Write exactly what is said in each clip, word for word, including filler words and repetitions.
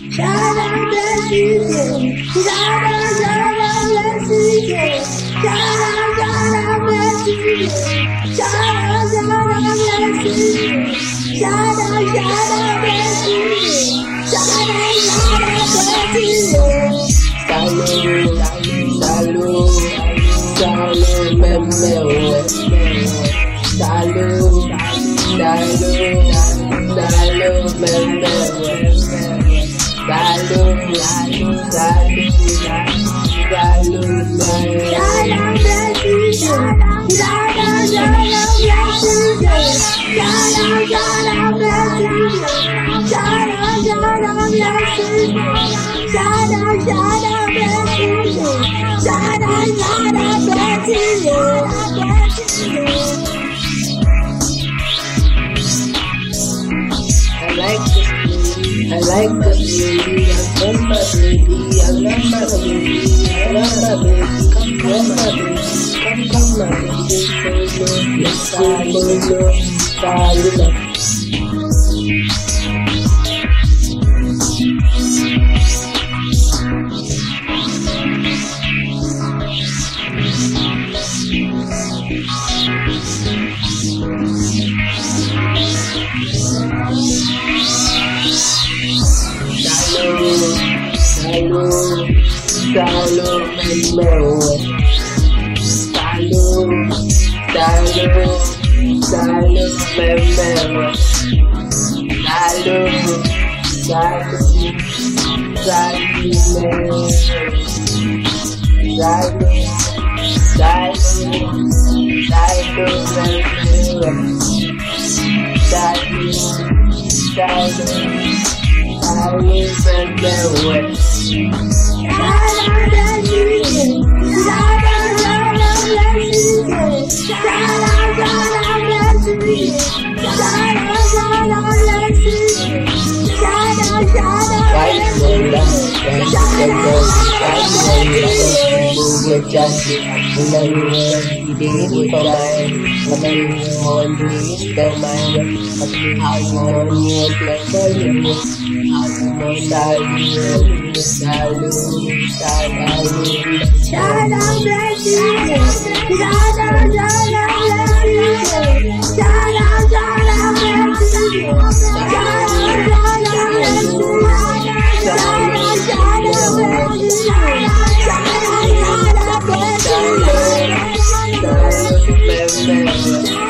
Shada bless you, Shada Shada bless you, Shada Shada bless you, Shada Shada bless you, Shada Shada bless you, Shada Shada bless you. Salut, salut, salut, même salut, salut, salut, même Salut, salut, salut, salut, Shada bless you, Shada Shada bless you, Shada Shada bless you, Shada Shada bless you, Shada Shada bless you, Shada Shada bless you. I like this movie, I like the movie, I love my baby, I love my baby, I love my baby, come come my baby, come come my baby, yes I love you, I love Salut, salut, salut, salut, salut, salut, salut,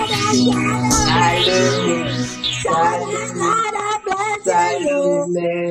Salut, salut, salut,